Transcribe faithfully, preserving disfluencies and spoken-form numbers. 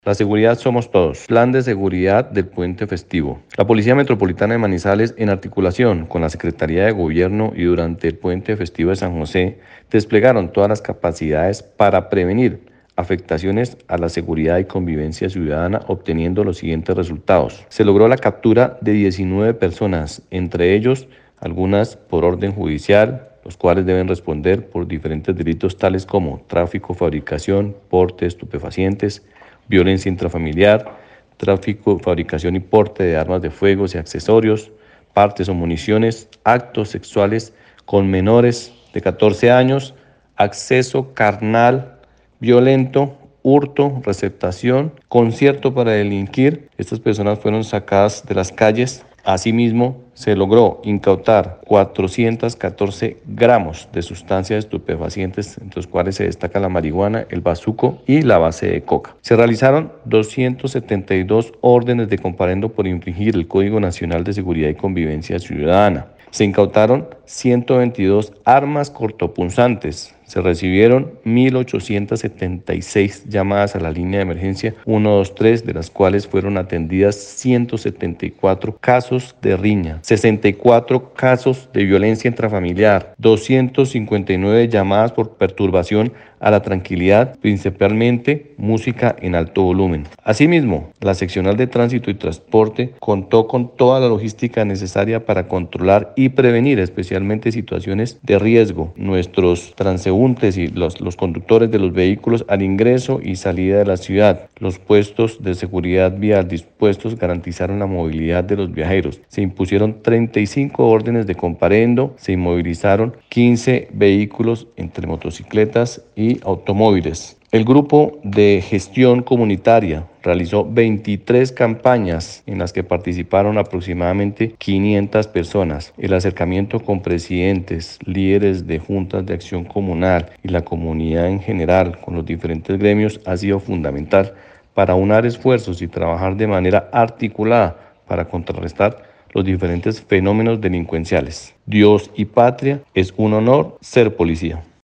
La seguridad somos todos. Plan de seguridad del puente festivo. La Policía Metropolitana de Manizales, en articulación con la Secretaría de Gobierno y durante el puente festivo de San José, desplegaron todas las capacidades para prevenir afectaciones a la seguridad y convivencia ciudadana, obteniendo los siguientes resultados. Se logró la captura de diecinueve personas, entre ellos algunas por orden judicial, los cuales deben responder por diferentes delitos tales como tráfico, fabricación, porte de estupefacientes, violencia intrafamiliar, tráfico, fabricación y porte de armas de fuego y accesorios, partes o municiones, actos sexuales con menores de catorce años, acceso carnal, violento, hurto, receptación, concierto para delinquir. Estas personas fueron sacadas de las calles. Asimismo, se logró incautar cuatrocientos catorce gramos de sustancias estupefacientes, entre los cuales se destaca la marihuana, el bazuco y la base de coca. Se realizaron doscientas setenta y dos órdenes de comparendo por infringir el Código Nacional de Seguridad y Convivencia Ciudadana. Se incautaron ciento veintidós armas cortopunzantes. Se recibieron mil ochocientas setenta y seis llamadas a la línea de emergencia ciento veintitrés, de las cuales fueron atendidas ciento setenta y cuatro casos de riña, sesenta y cuatro casos de violencia intrafamiliar, doscientas cincuenta y nueve llamadas por perturbación a la tranquilidad, principalmente música en alto volumen. Asimismo, la seccional de tránsito y transporte contó con toda la logística necesaria para controlar y prevenir especialmente situaciones de riesgo. Nuestros transeúntes y los, los conductores de los vehículos al ingreso y salida de la ciudad. Los puestos de seguridad vial dispuestos garantizaron la movilidad de los viajeros. Se impusieron treinta y cinco órdenes de comparendo, se inmovilizaron quince vehículos entre motocicletas y automóviles. El grupo de gestión comunitaria realizó veintitrés campañas en las que participaron aproximadamente quinientas personas. El acercamiento con presidentes, líderes de juntas de acción comunal y la comunidad en general con los diferentes gremios ha sido fundamental para unar esfuerzos y trabajar de manera articulada para contrarrestar los diferentes fenómenos delincuenciales. Dios y patria, es un honor ser policía.